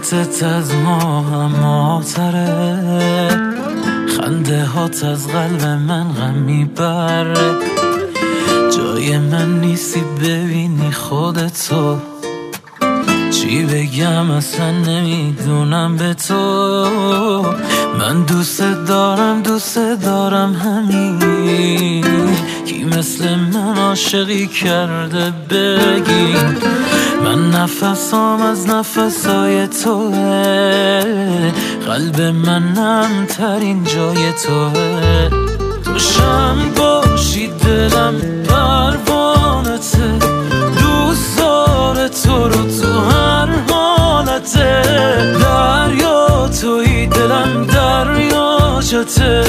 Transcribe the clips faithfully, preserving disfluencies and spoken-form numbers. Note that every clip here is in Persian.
صورتت از ما هماتره، خنده هات از قلب من غم میبره. جای من نیستی ببینی خودتو، چی بگم اصلا نمیدونم به تو. من دوست دارم دوست دارم همین، کی مثل من عاشقی کرده بگی. من نفسام از نفسای توه، قلب من ترین جای توه. تو شم باشی دلم پروانته، دوست داره تو رو تو هر حالته. دریا توی دلم دریاچته،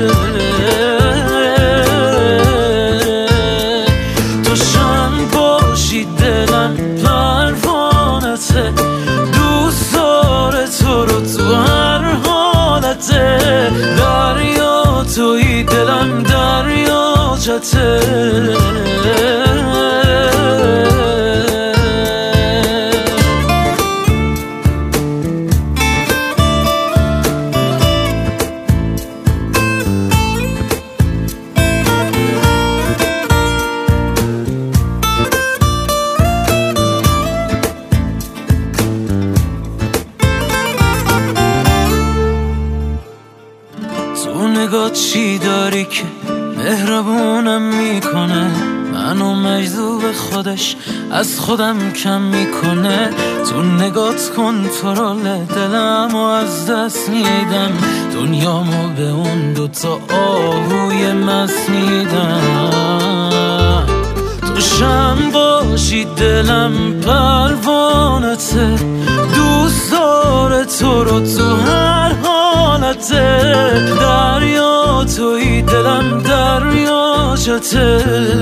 تو شم باشی دلم پروانته، دوست داره تو رو تو هر حالته. دریا توی دلم دریاچته. تو نگاه چی داری که مهربونم میکنه، منو مجذوب خودش از خودم کم میکنه. تو نگات کنترل دلم و از دست میدم، دنیامو به اون دوتا آهوی مست میدم. تو شم باشی دلم پروانته، دوست داره تو رو تو هر حالته. دریا توی دلم دریاچته،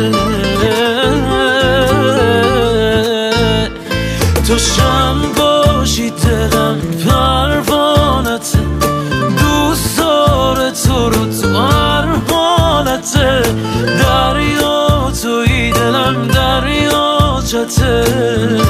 تو شم باشی دلم پروانته، دوست داره تو رو تو هر حالته. دریا توی دلم دریاچته.